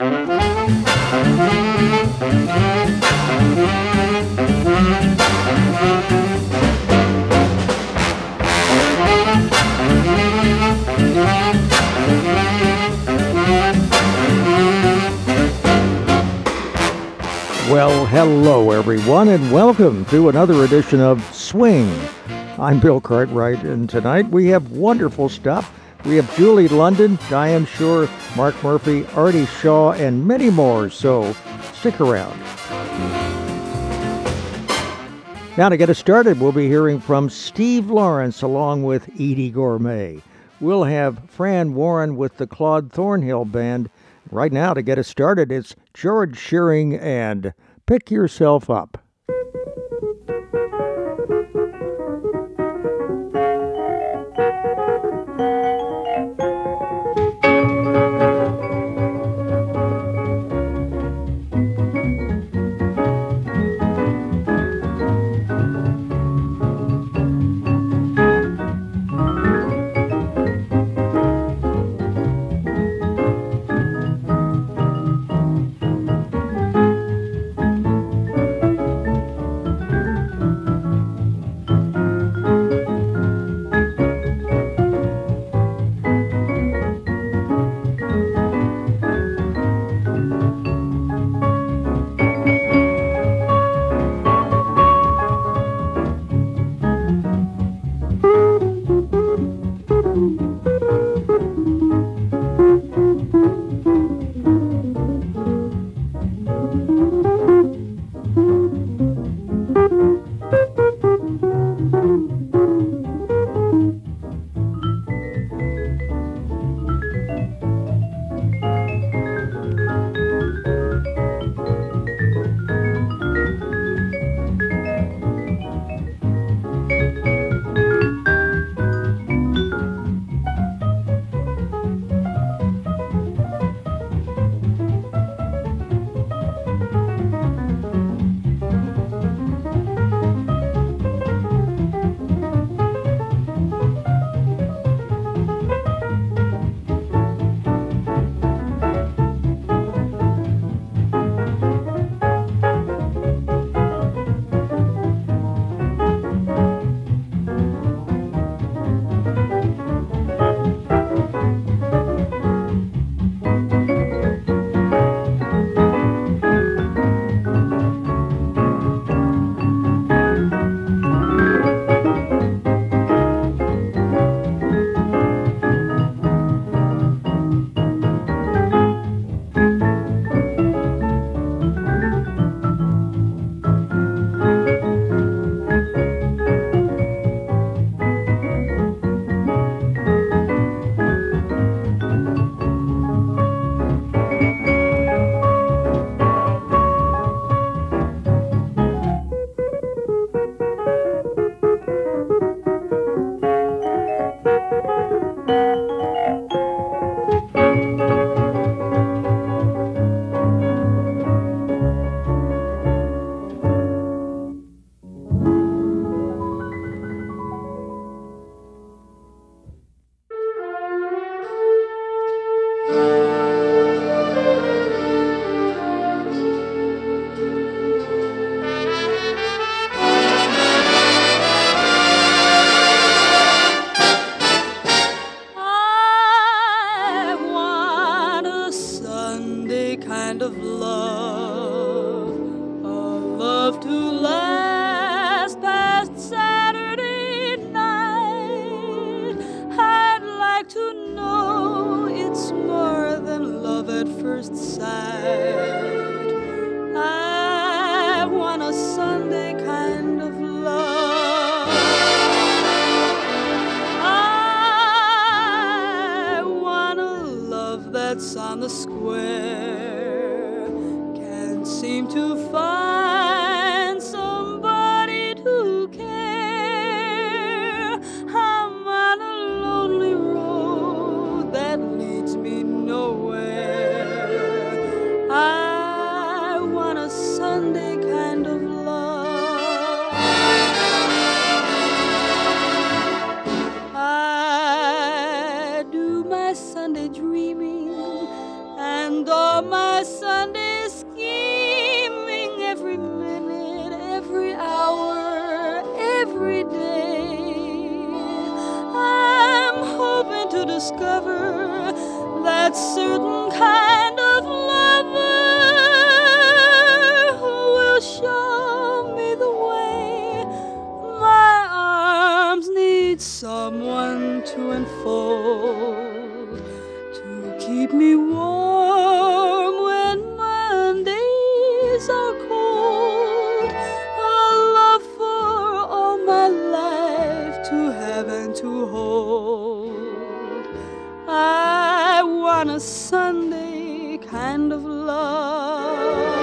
Well, hello everyone, and welcome to another edition of Swing. I'm Bill Cartwright, and tonight we have wonderful stuff. We have Julie London, Diane Shore, Mark Murphy, Artie Shaw, and many more, so stick around. Now to get us started, we'll be hearing from Steve Lawrence along with Edie Gourmet. We'll have Fran Warren with the Claude Thornhill Band. Right now, to get us started, it's George Shearing and Pick Yourself Up. I do my Sunday dreaming and all my my Sunday scheming every minute, every hour, every day. I'm hoping to discover that certain kind of lover who will show me the way. My arms need someone to enfold, to keep me warm when Mondays are cold. A love for all my life to have and to hold. I want a Sunday kind of love.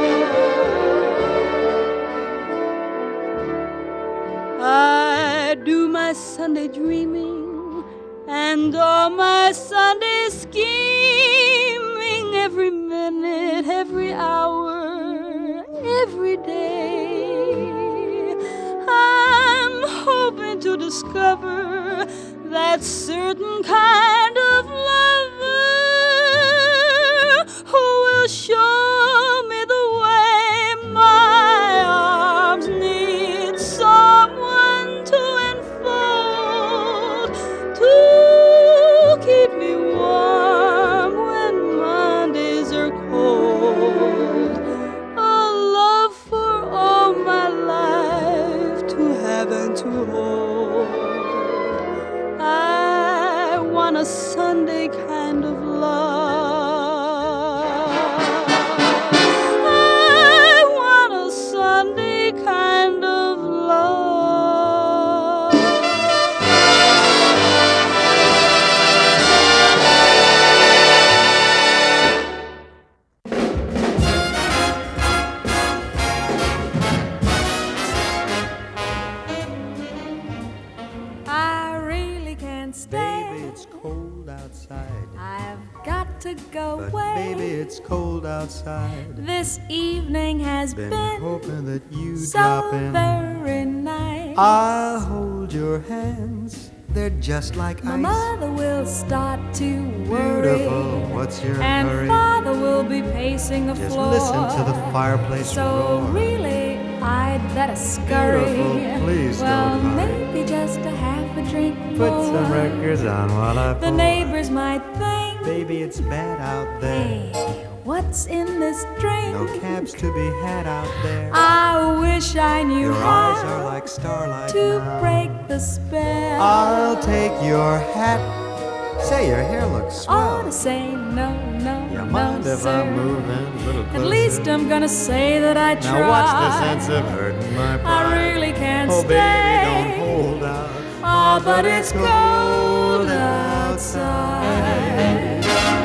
I do my Sunday dreaming and all my Sunday scheming every minute, every hour, every day. I'm hoping to discover that certain kind of lover who will show me the way. My arms need someone to enfold, to keep me warm when Mondays are cold. A love for all my life to have and to hold. I want a Sunday kind of love. I want a Sunday kind of love. I really can't stay. Baby, it's cold outside. I've got to go But away. baby, it's cold outside. This evening has Been been hoping that you'd so drop in. very nice. I'll hold your hands. They're just like My ice. mother will start to worry, Beautiful, what's your and hurry? father will be pacing the Just floor. listen to the fireplace So roar. really, I'd better scurry. Beautiful, please well, don't hurry. maybe just a half a drink Put more. some records on while I The pour. neighbors might think, Baby, it's bad out there. hey, what's in this drink? No cabs to be had out there. I wish I knew Your how eyes are like starlight to now. break the spell. I'll take your hat. Say your hair looks Ought swell. to say no, no, You no, mind if sir. I'm moving a little closer? At least I'm gonna say that I tried. Now what's the sense of hurting my pride? I really can't Oh stay. baby, don't hold out. Oh, but it's cold outside.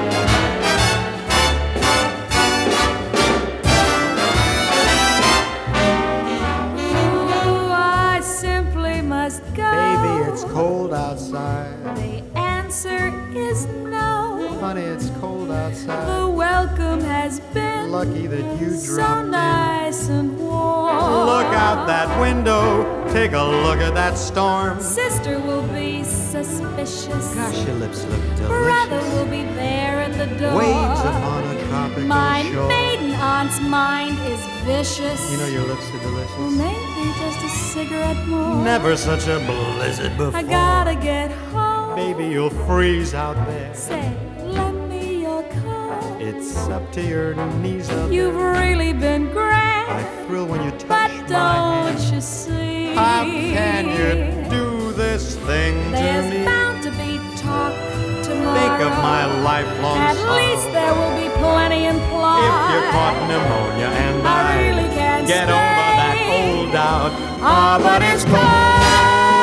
Ooh, I simply must go. Baby, it's cold outside. The answer is no. Honey, it's cold outside. The welcome has been Lucky that you so dropped nice and warm. in. Look out that window. Take a look at that storm. Sister will be suspicious. Gosh, your lips look Brother delicious. will be there at the door. Waves upon a tropical My shore. maiden aunt's mind is vicious. You know your lips are Well, delicious. maybe just a cigarette more. Never such a blizzard before. I gotta get home. Baby, you'll freeze out there. Say, lend me your coat. It's up to your knees up You've there. really been great, I thrill when you touch but my don't hand. you see? How can you do this thing There's to me? bound to be talk tomorrow. Think of my lifelong At sorrow. least there will be plenty in plot. If you caught pneumonia and I really can't get stay. over that old doubt. Ah, but it's cold.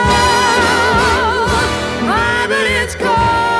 Ah, but it's cold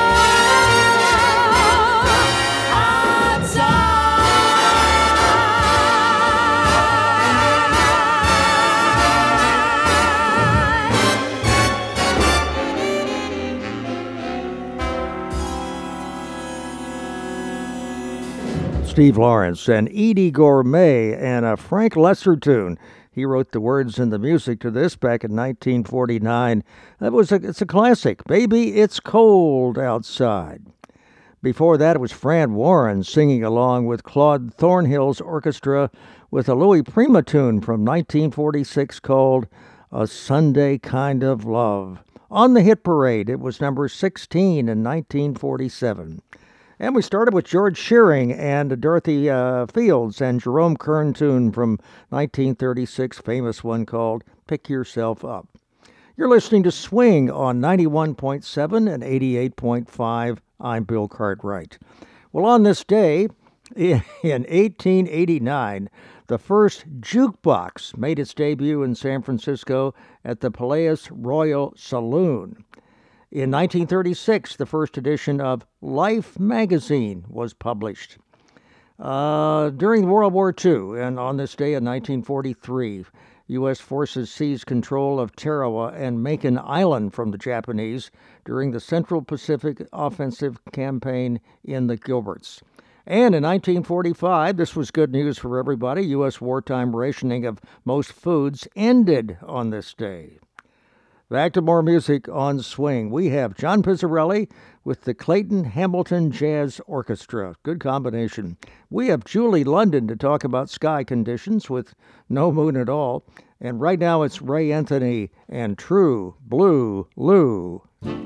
Steve Lawrence and Edie Gourmet and a Frank Lesser tune. He wrote the words and the music to this back in 1949. It's a classic. Baby, it's cold outside. Before that, it was Fran Warren singing along with Claude Thornhill's orchestra with a Louis Prima tune from 1946 called A Sunday Kind of Love. On the hit parade, it was number 16 in 1947. And we started with George Shearing and Dorothy Fields and Jerome Kern tune from 1936, famous one called Pick Yourself Up. You're listening to Swing on 91.7 and 88.5. I'm Bill Cartwright. Well, on this day, in 1889, the first jukebox made its debut in San Francisco at the Palace Royal Saloon. In 1936, the first edition of Life magazine was published. During World War II, and on this day in 1943, U.S. forces seized control of Tarawa and Makin Island from the Japanese during the Central Pacific Offensive Campaign in the Gilberts. And in 1945, this was good news for everybody, U.S. wartime rationing of most foods ended on this day. Back to more music on Swing. We have John Pizzarelli with the Clayton Hamilton Jazz Orchestra. Good combination. We have Julie London to talk about sky conditions with no moon at all. And right now it's Ray Anthony and True Blue Lou.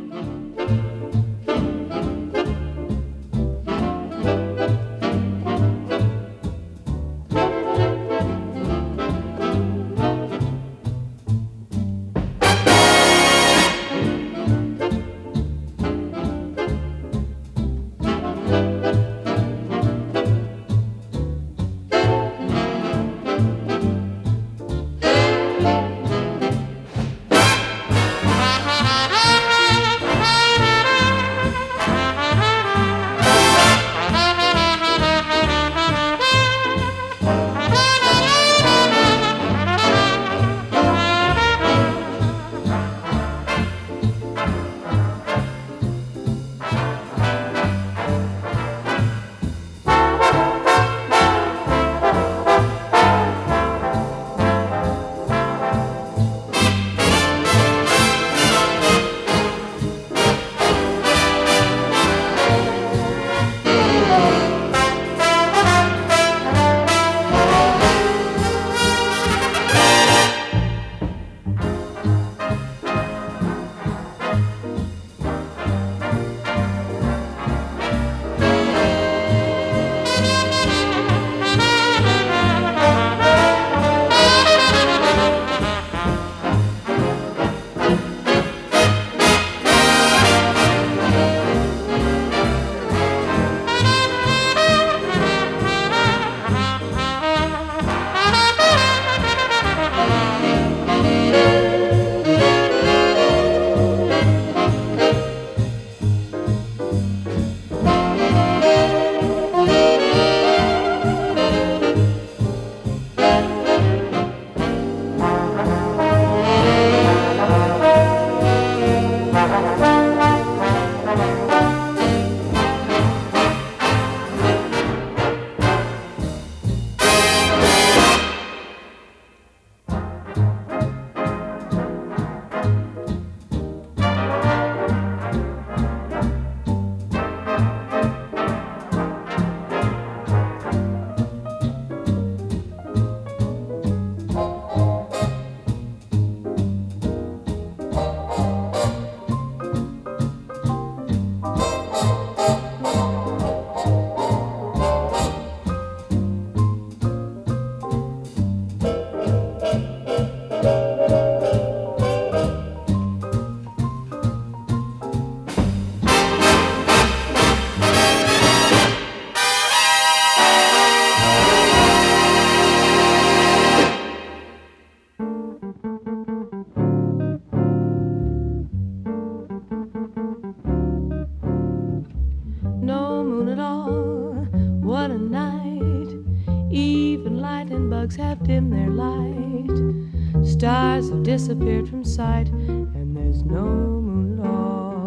Stars have disappeared from sight, and there's no moon at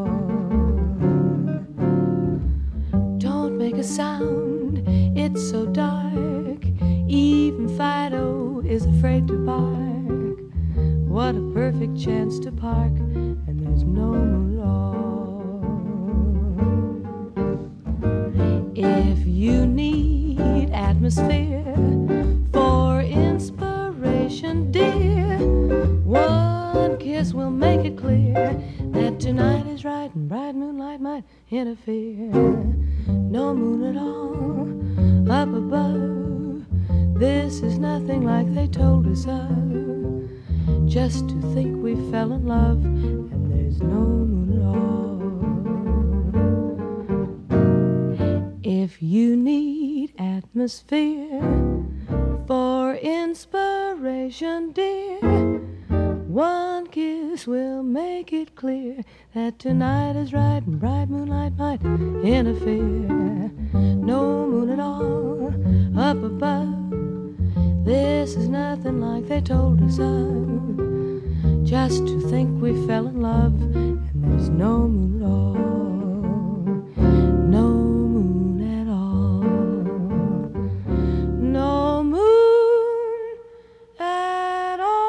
all. Don't make a sound, it's so dark. Even Fido is afraid to bark. What a perfect chance to park, and there's no moon at all. atmosphere for inspiration, dear. One kiss will make it clear that tonight is right and bright moonlight might interfere. No moon at all up above. This is nothing like they told us of. Just to think we fell in love and there's no moon at all. If you need atmosphere for inspiration, dear, one kiss will make it clear that tonight is right and bright moonlight might interfere. No moon at all up above. This is nothing like they told us of. Just to think we fell in love and there's no moon at all. No moon at all. No moon at all.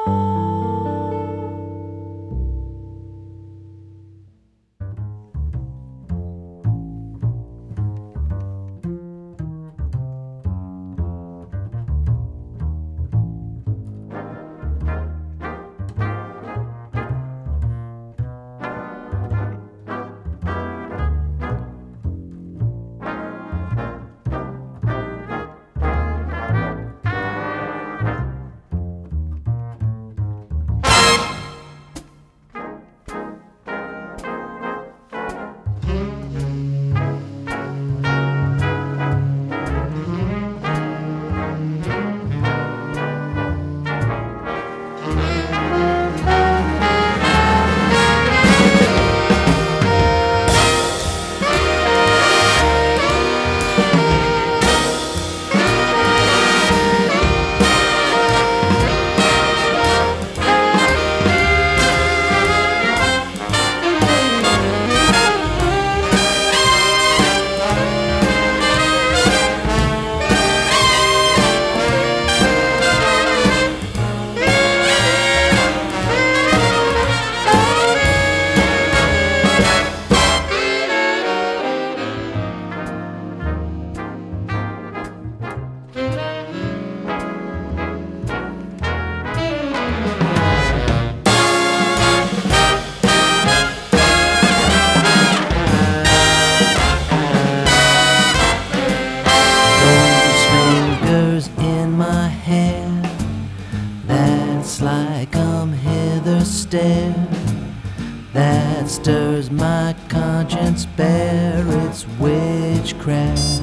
That stirs my conscience bare, it's witchcraft.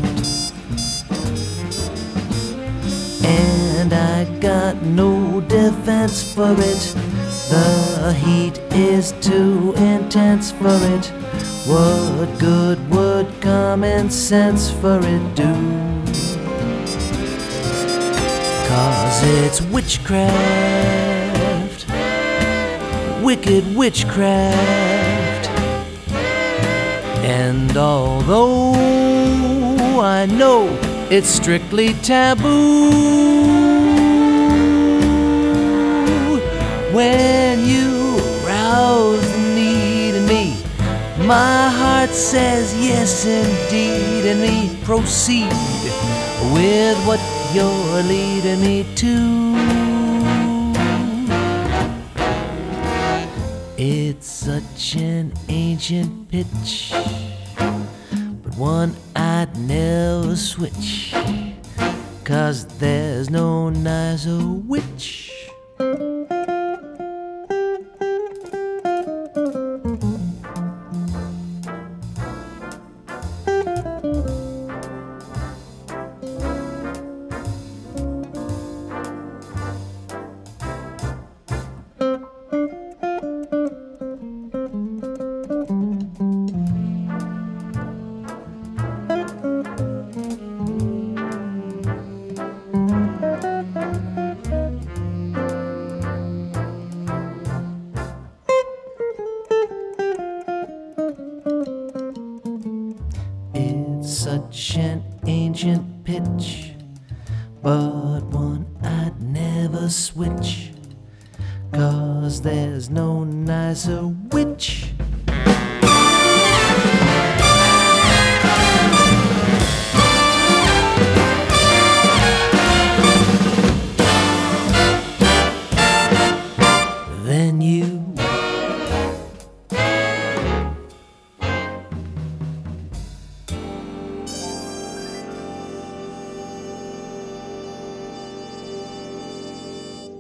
And I got no defense for it. The heat is too intense for it. What good would common sense for it do? 'Cause it's witchcraft, wicked witchcraft. And although I know it's strictly taboo, when you rouse the need in me, my heart says yes indeed, and me proceed with what you're leading me to. It's such an ancient pitch, but one I'd never switch, 'cause there's no nicer witch. Such an ancient pitch, but one I'd never switch, 'cause there's no nicer witch.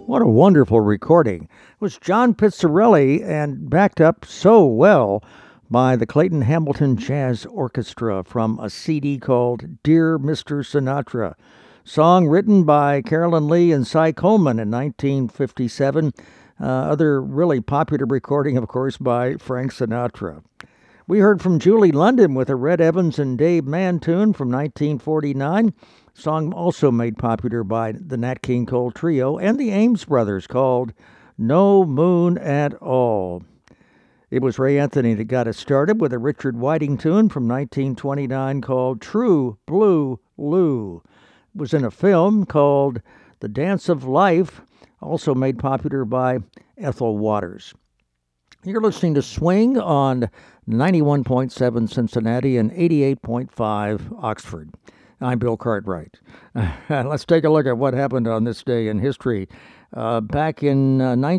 What a wonderful recording. It was John Pizzarelli and backed up so well by the Clayton Hamilton Jazz Orchestra from a CD called Dear Mr. Sinatra. Song written by Carolyn Lee and Cy Coleman in 1957. Other really popular recording, of course, by Frank Sinatra. We heard from Julie London with a Red Evans and Dave Mann tune from 1949. Song also made popular by the Nat King Cole Trio and the Ames Brothers, called No Moon at All. It was Ray Anthony that got us started with a Richard Whiting tune from 1929 called True Blue Lou. It was in a film called The Dance of Life, also made popular by Ethel Waters. You're listening to Swing on 91.7 Cincinnati and 88.5 Oxford. I'm Bill Cartwright. Let's take a look at what happened on this day in history. Back in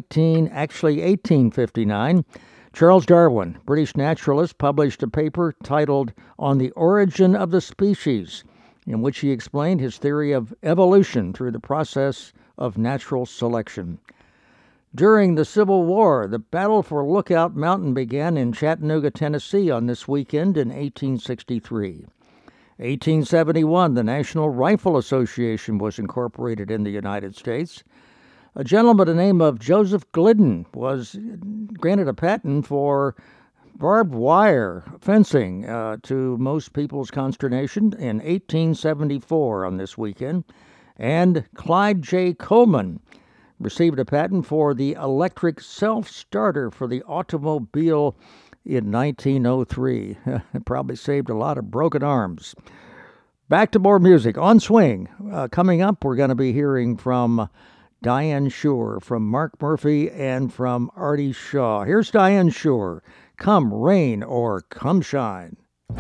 1859, Charles Darwin, British naturalist, published a paper titled On the Origin of the Species, in which he explained his theory of evolution through the process of natural selection. During the Civil War, the battle for Lookout Mountain began in Chattanooga, Tennessee on this weekend in 1863. 1871, the National Rifle Association was incorporated in the United States. A gentleman by the name of Joseph Glidden was granted a patent for barbed wire fencing, to most people's consternation, in 1874 on this weekend. And Clyde J. Coleman received a patent for the electric self-starter for the automobile in 1903. It probably saved a lot of broken arms. Back to more music on Swing. Coming up, we're going to be hearing from Diane Shure, from Mark Murphy, and from Artie Shaw. Here's Diane Shure, Come Rain or Come Shine.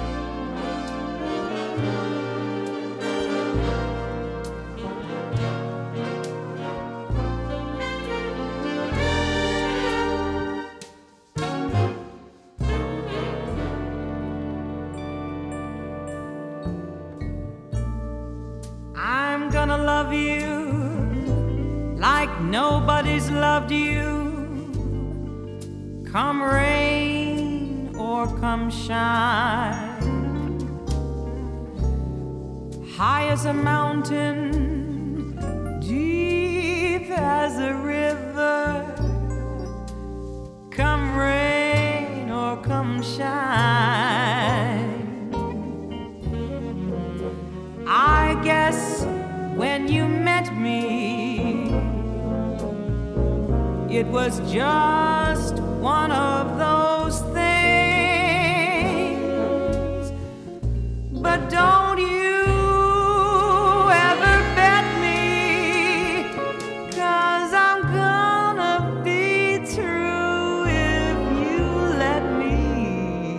Gonna love you like nobody's loved you, come rain or come shine. High as a mountain, deep as a river, come rain or come shine. I guess when you met me, it was just one of those things. But don't you ever bet me, 'cause I'm gonna be true if you let me.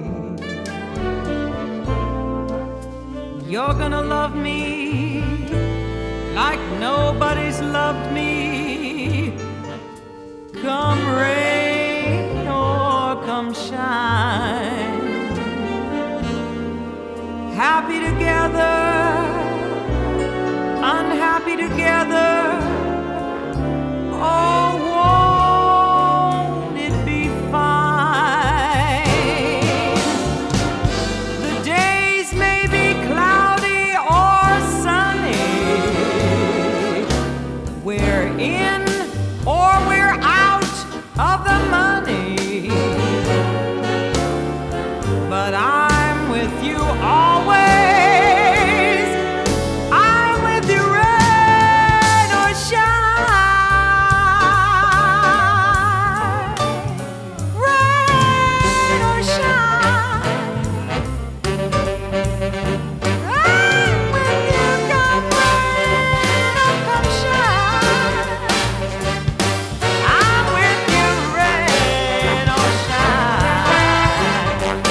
You're gonna love me like nobody's loved me, come rain or come shine. Happy together, unhappy together, oh, won't it be fine? The days may be cloudy or sunny, we're in or we're out of the money, but I'm with you always. I'm with you rain or shine, rain or shine. I'm with you, come rain or come shine. I'm with you, rain or shine.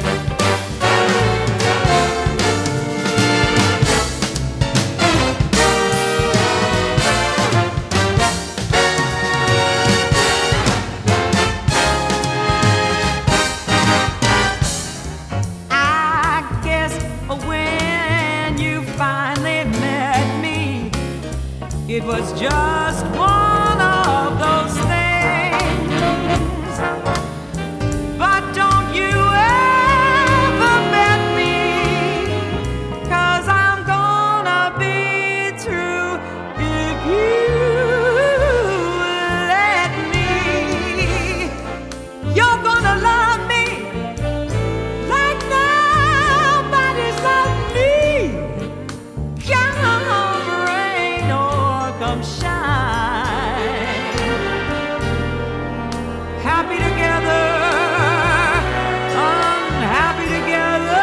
I guess when you finally met me, it was just one come shine. Happy together, unhappy together.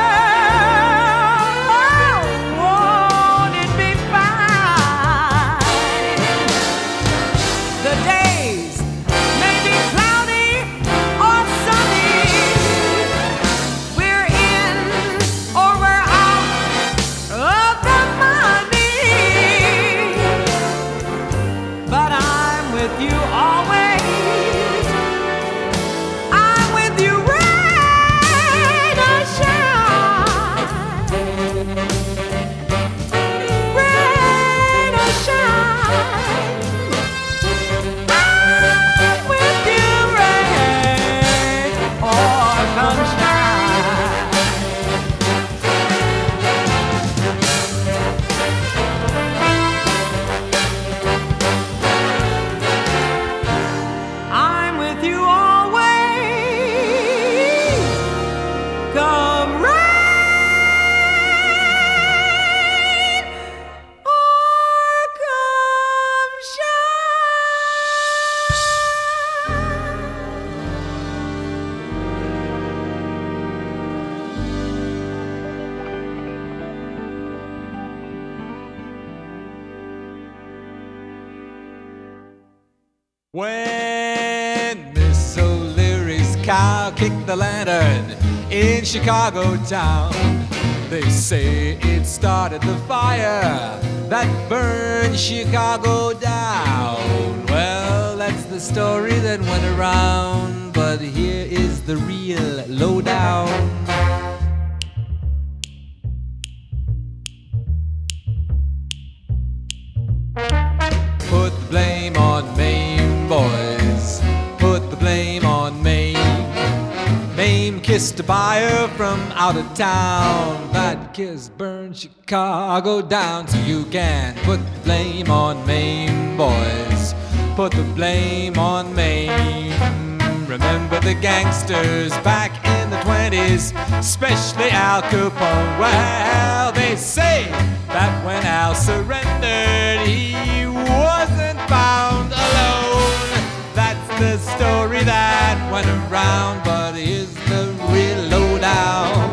Won't it be fine? The days may be cloudy or sunny. We're in or we're out of the money. But I'm with you always. I'm with you, rain or shine. Rain or shine. I'm with you, rain or sunshine. I'm with you always. Come rain or come When Miss O'Leary's cow kicked the lantern in Chicago town, they say it started the fire that burned Chicago down. Well, that's the story that went around, but here is the real lowdown. Put the blame on Maine, boys. Put the blame on Maine. Maine kissed a buyer from out of town. That kiss burned Chicago down. So you can put the blame on Maine, boys. Put the blame on Maine. Remember the gangsters back in the 20s, especially Al Capone. Well, they say that when Al surrendered, he wasn't found alone. That's the story that went around, but here's the real lowdown.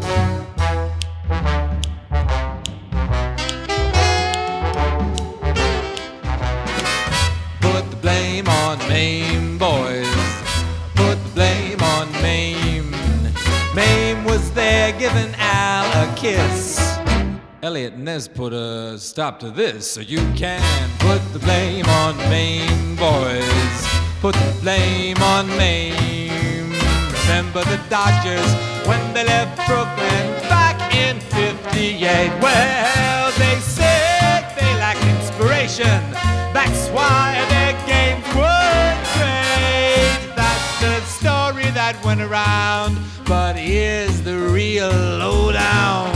Put the blame on Maine, boys. Put the blame on Maine. Maine was there giving Al a kiss. Elliot Ness put a stop to this, so you can put the blame on Maine, boys. Put the blame on Maine. Remember the Dodgers when they left Brooklyn back in '58? Well, they said they lacked inspiration. That's why their games were great. That's the story that went around, but here's the real lowdown.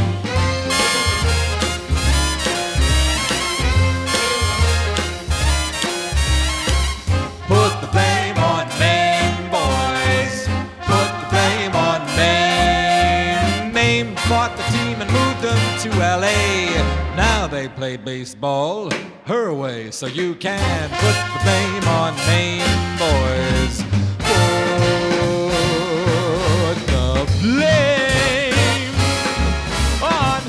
Put the blame on Maine, boys. Put the blame on Maine. Maine bought the team and moved them to L.A. Now they play baseball her way, so you can put the blame on Maine, boys. Put the blame on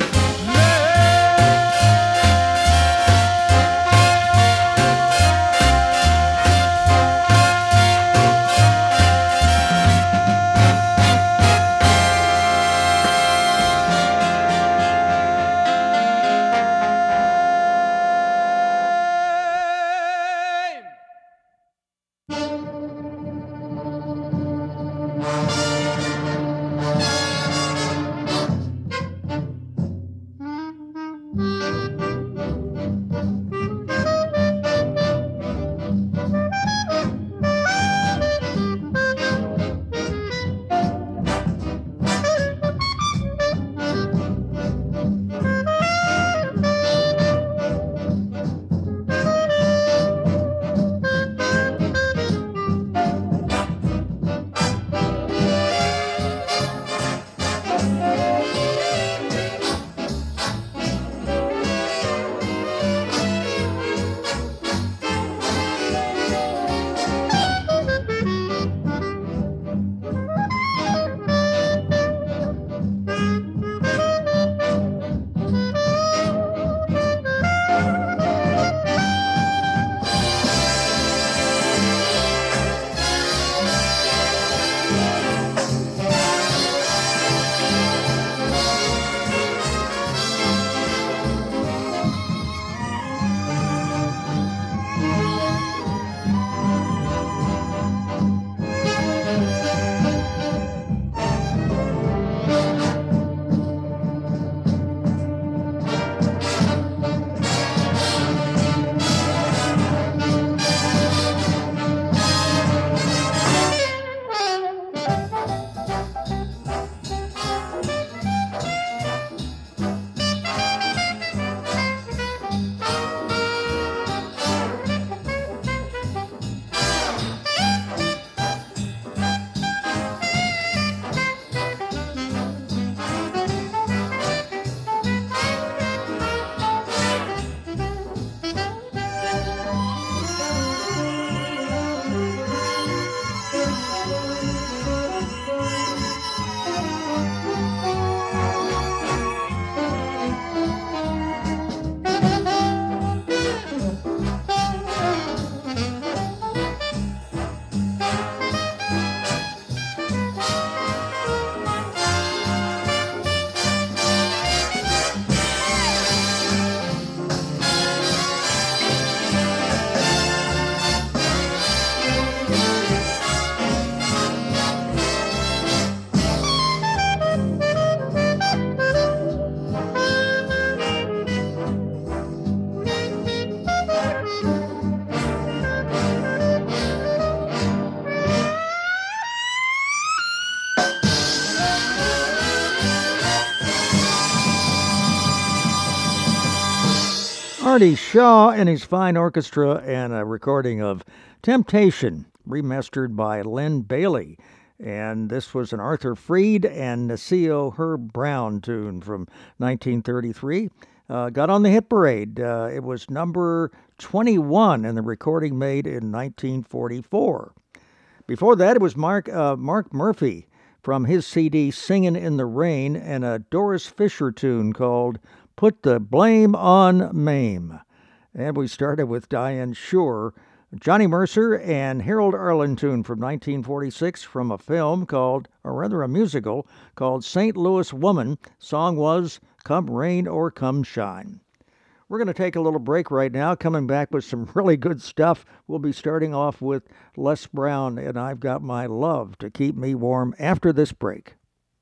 Artie Shaw and his fine orchestra, and a recording of Temptation, remastered by Len Bailey. And this was an Arthur Freed and Nacio Herb Brown tune from 1933. Got on the hit parade. It was number 21 in the recording made in 1944. Before that, it was Mark Murphy from his CD Singin' in the Rain, and a Doris Fisher tune called Put the Blame on Mame. And we started with Diane Shore, Johnny Mercer, and Harold Arlen tune from 1946 from a film called, or rather a musical, called St. Louis Woman. Song was Come Rain or Come Shine. We're going to take a little break right now, coming back with some really good stuff. We'll be starting off with Les Brown, and I've Got My Love to Keep Me Warm after this break.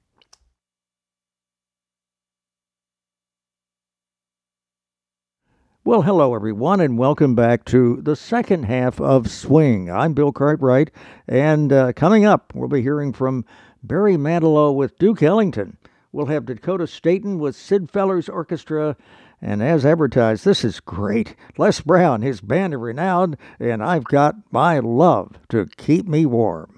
Well, hello, everyone, and welcome back to the second half of Swing. I'm Bill Cartwright, and coming up, we'll be hearing from Barry Manilow with Duke Ellington. We'll have Dakota Staton with Sid Feller's Orchestra, and as advertised, this is great. Les Brown, his band of renown, and I've Got My Love to Keep Me Warm.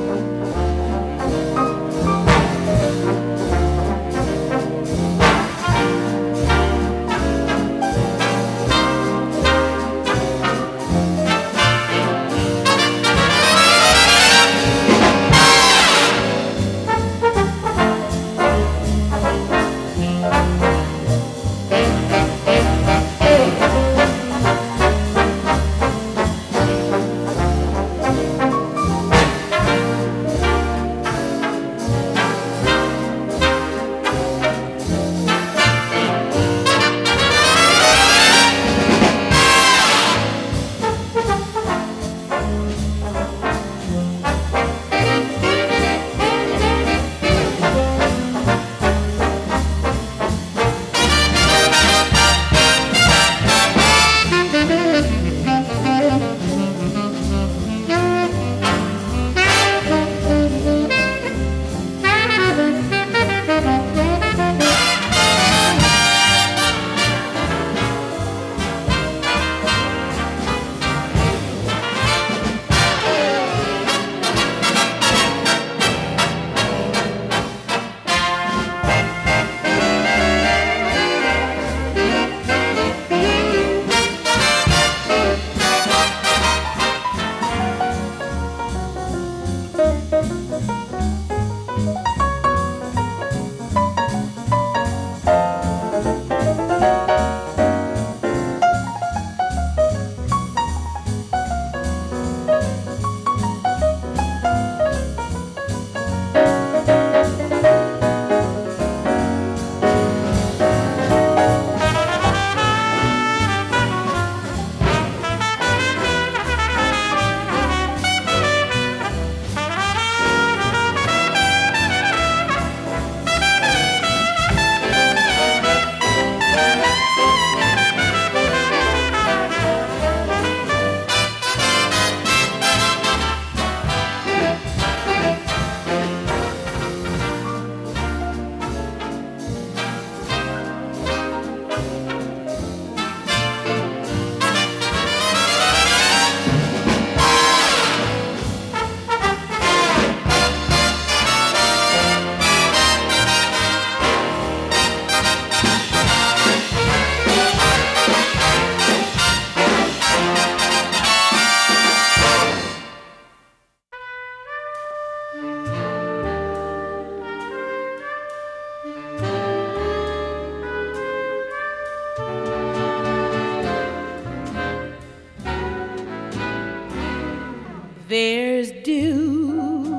There's dew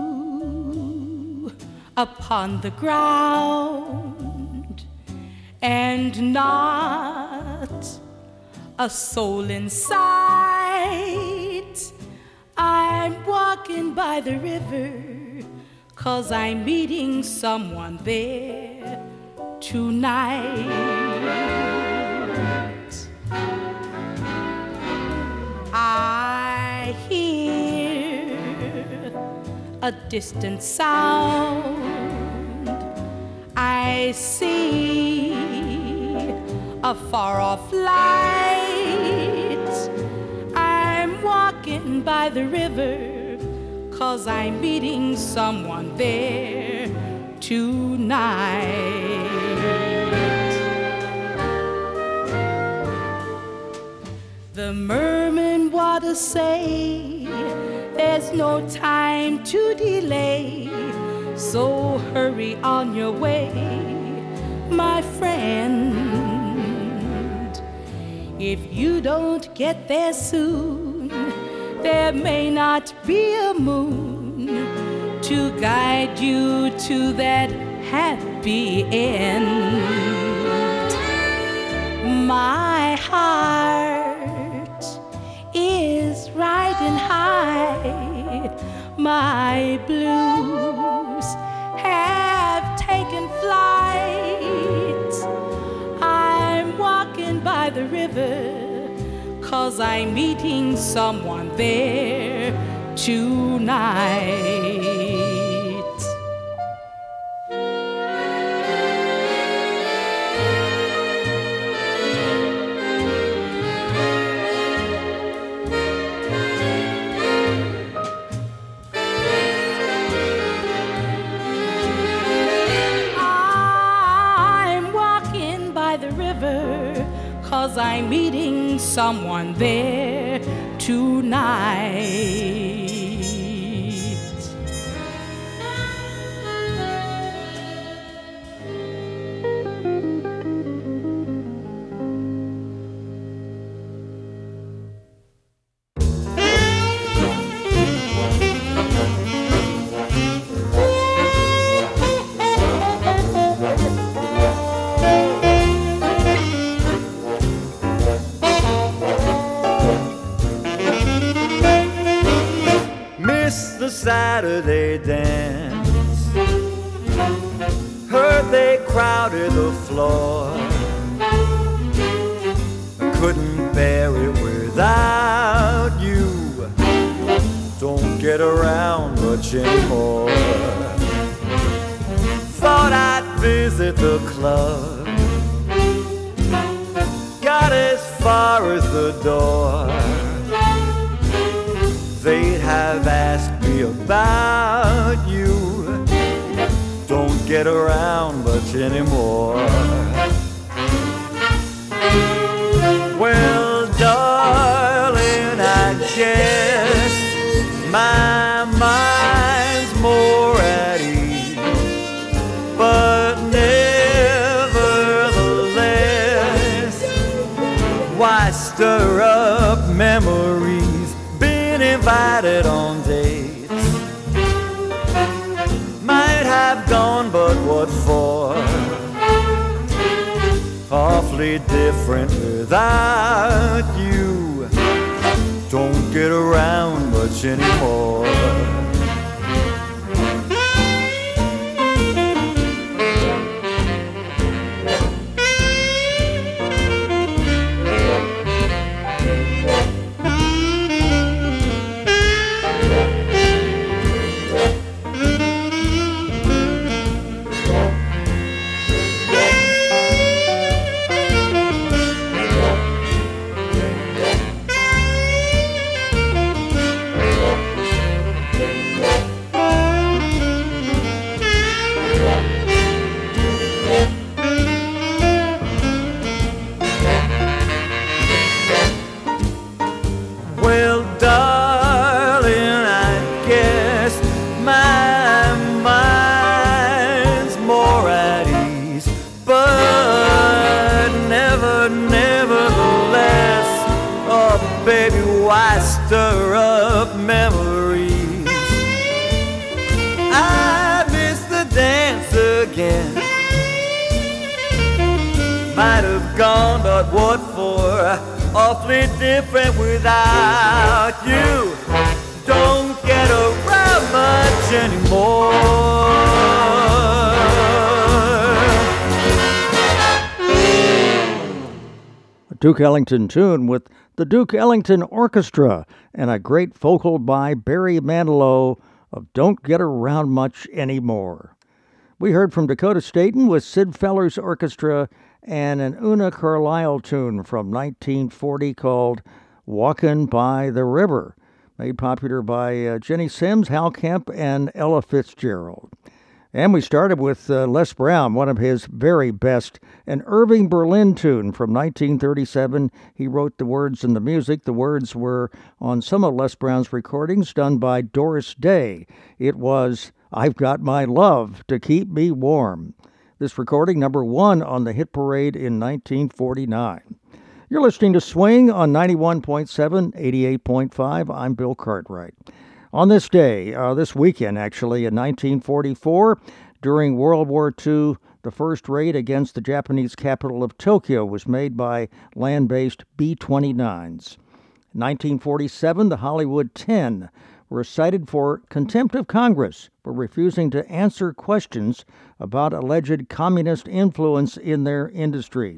upon the ground, and not a soul in sight. I'm walking by the river, 'cause I'm meeting someone there tonight. I hear a distant sound. I see a far-off light. by the river, 'cause I'm meeting someone there tonight. The merman waters say there's no time to delay, so hurry on your way, my friend. If you don't get there soon, there may not be a moon to guide you to that happy end. My heart is riding high, my blues have taken flight. I'm walking by the river, 'cause I'm meeting someone there tonight. I'm walking by the river, 'cause I'm meeting someone there tonight. Saturday dance, heard they crowded the floor. I couldn't bear it without you. Don't get around much anymore. Thought I'd visit the club, got as far as the door. They'd have asked me about you. Don't get around much anymore. Well, darling, I guess my mind's more at ease, but nevertheless, why stir up memories? Invited on dates, might have gone, but what for? Awfully different without you. Don't get around much anymore. Stir up memories. I miss the dance again. Might have gone, but what for? Awfully different without you. Don't get around much anymore. A Duke Ellington tune with the Duke Ellington Orchestra and a great vocal by Barry Manilow of Don't Get Around Much Anymore. We heard from Dakota Staton with Sid Feller's Orchestra and an Una Carlisle tune from 1940 called Walkin' by the River. made popular by Jenny Sims, Hal Kemp, and Ella Fitzgerald. And we started with Les Brown, one of his very best, an Irving Berlin tune from 1937. He wrote the words and the music. The words were on some of Les Brown's recordings done by Doris Day. It was I've Got My Love to Keep Me Warm. This recording, number 1 on the hit parade in 1949. You're listening to Swing on 91.7, 88.5. I'm Bill Cartwright. On this day, this weekend actually, in 1944, during World War II, the first raid against the Japanese capital of Tokyo was made by land-based B-29s. In 1947, the Hollywood 10 were cited for contempt of Congress for refusing to answer questions about alleged communist influence in their industry.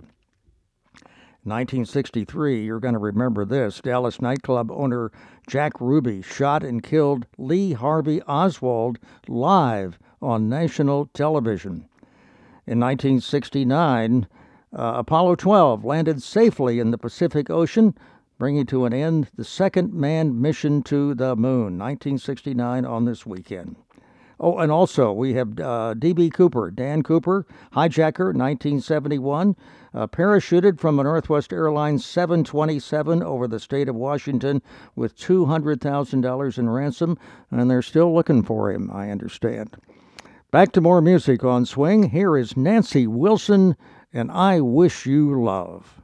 1963, you're going to remember this, Dallas nightclub owner Jack Ruby shot and killed Lee Harvey Oswald live on national television. In 1969, Apollo 12 landed safely in the Pacific Ocean, bringing to an end the second manned mission to the moon, 1969 on this weekend. Oh, and also we have D.B. Cooper, Dan Cooper, hijacker, 1971, parachuted from a Northwest Airlines 727 over the state of Washington with $200,000 in ransom, and they're still looking for him, I understand. Back to more music on Swing. Here is Nancy Wilson and I Wish You Love.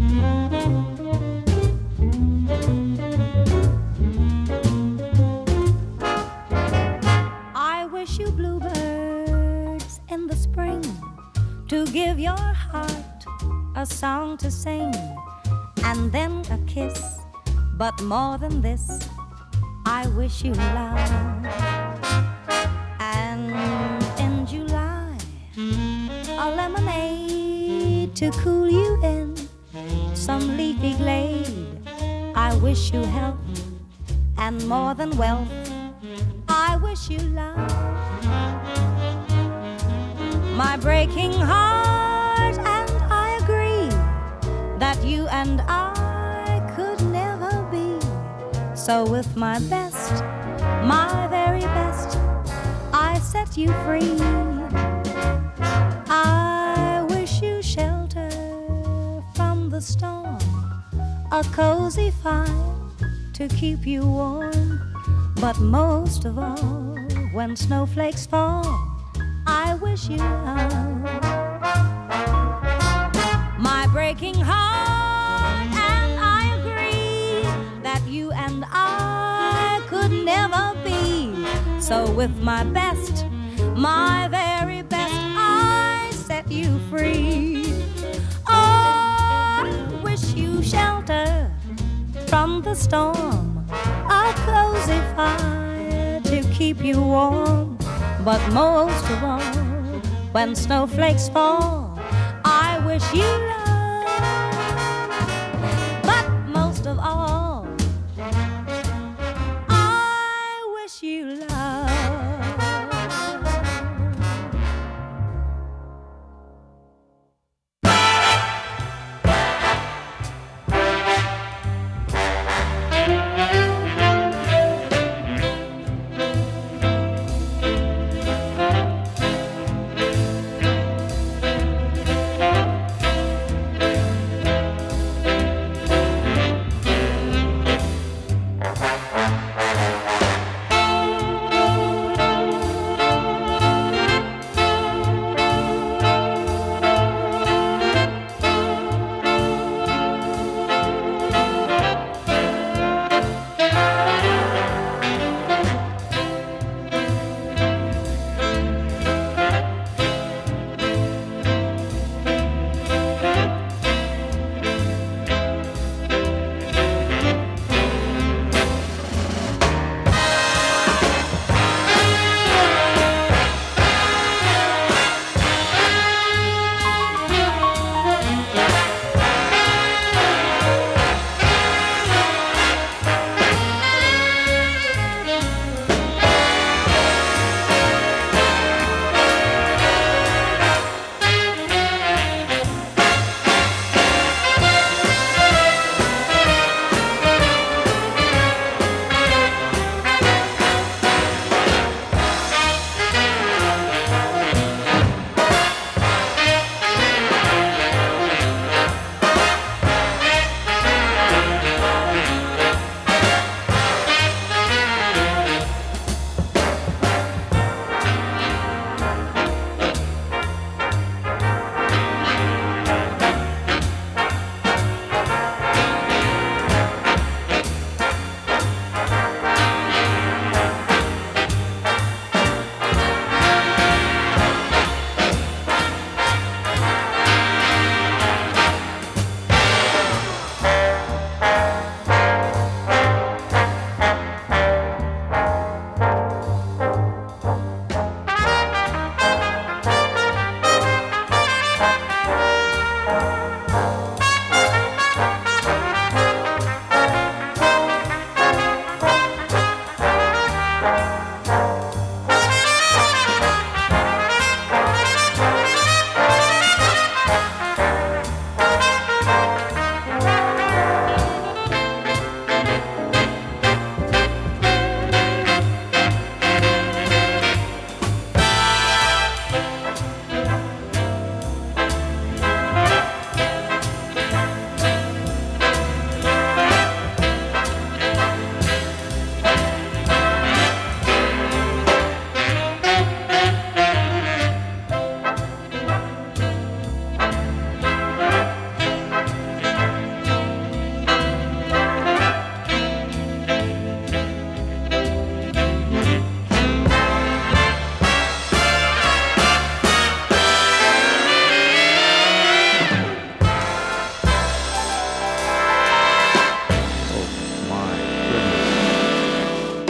You bluebirds in the spring to give your heart a song to sing and then a kiss, but more than this I wish you love. And in July a lemonade to cool you in some leafy glade. I wish you health and more than wealth. I wish you love. My breaking heart and I agree that you and I could never be. So with my best, my very best, I set you free. I wish you shelter from the storm, a cozy fire to keep you warm. But most of all, when snowflakes fall, I wish you love. My breaking heart and I agree that you and I could never be. So with my best, my very best, I set you free. Oh, I wish you shelter from the storm, a cozy fire to keep you warm. But most of all, when snowflakes fall, I wish you love. But most of all, I wish you love.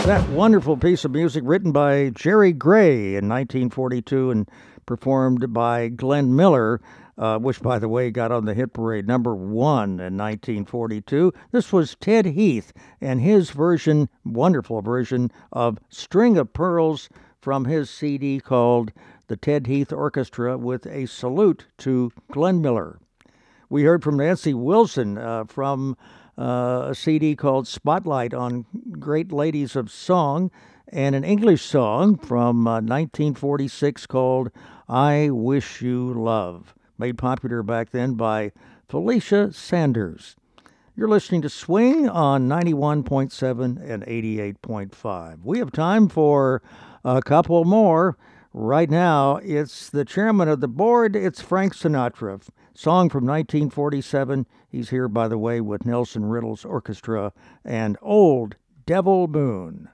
That wonderful piece of music written by Jerry Gray in 1942 and performed by Glenn Miller, which, by the way, got on the hit parade #1 in 1942. This was Ted Heath and his version, wonderful version, of String of Pearls from his CD called The Ted Heath Orchestra with a Salute to Glenn Miller. We heard from Nancy Wilson from a CD called Spotlight on Great Ladies of Song, and an English song from 1946 called I Wish You Love, made popular back then by Felicia Sanders. You're listening to Swing on 91.7 and 88.5. We have time for a couple more. Right now, it's the chairman of the board. It's Frank Sinatra. Song from 1947. He's here, by the way, with Nelson Riddle's orchestra and Old Devil Moon.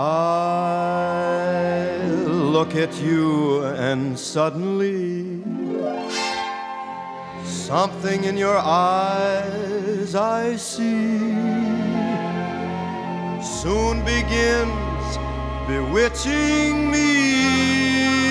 I look at you and suddenly something in your eyes I see soon begins bewitching me.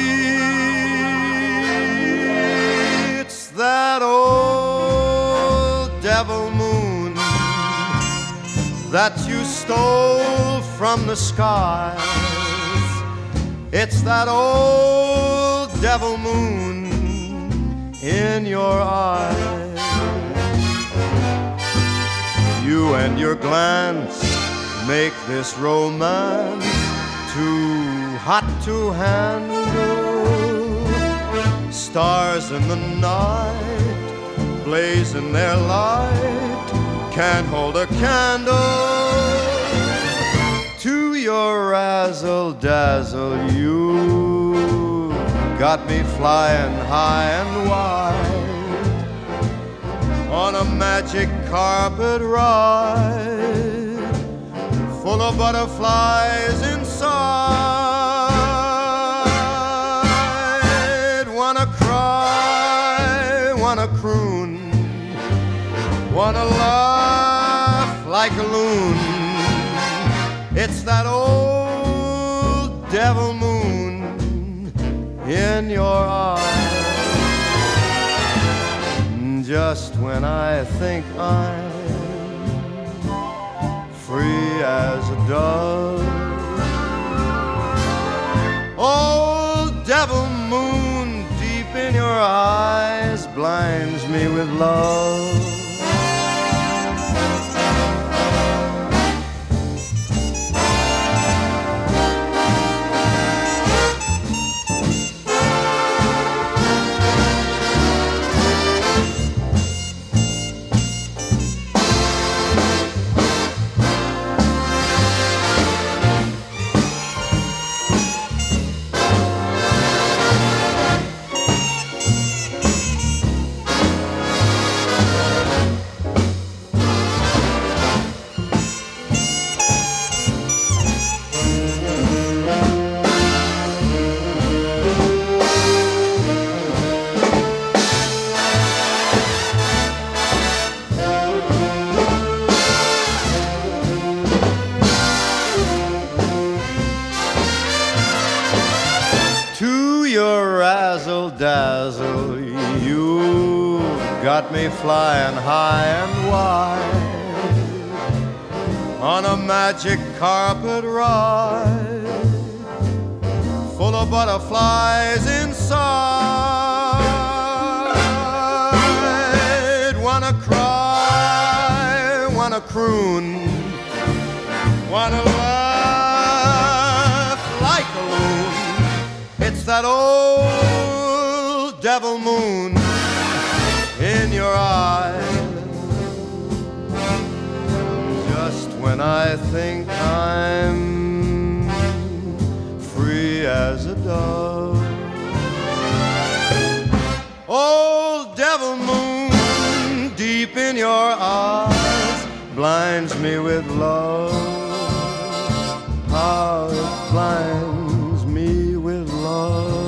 It's that old devil moon that you stole from the skies. It's that old devil moon in your eyes. You and your glance make this romance too hot to handle. Stars in the night blazing their light can't hold a candle to your razzle-dazzle. You got me flying high and wide on a magic carpet ride full of butterflies inside. Wanna cry, wanna croon, wanna laugh like a loon. It's that old devil moon in your eyes. Just when I think I'm free as a dove, old devil moon deep in your eyes blinds me with love. Dazzle, you got me flying high and wide on a magic carpet ride full of butterflies inside. Wanna cry, wanna croon, wanna laugh like a loon. It's that old devil moon in your eyes. Just when I think I'm free as a dove, old devil moon deep in your eyes blinds me with love. How it blinds me with love.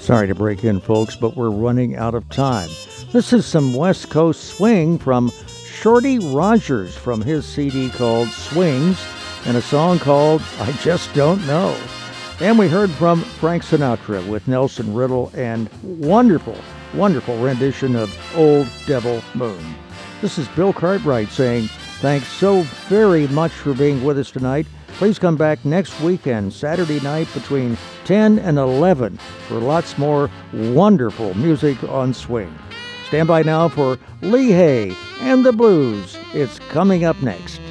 Sorry to break in, folks, but we're running out of time. This is some West Coast swing from Shorty Rogers from his CD called Swings and a song called I Just Don't Know. And we heard from Frank Sinatra with Nelson Riddle and wonderful, wonderful rendition of Old Devil Moon. This is Bill Cartwright saying thanks so very much for being with us tonight. Please come back next weekend, Saturday night between 10 and 11 for lots more wonderful music on swing. Stand by now for Lee Hay and the Blues. It's coming up next.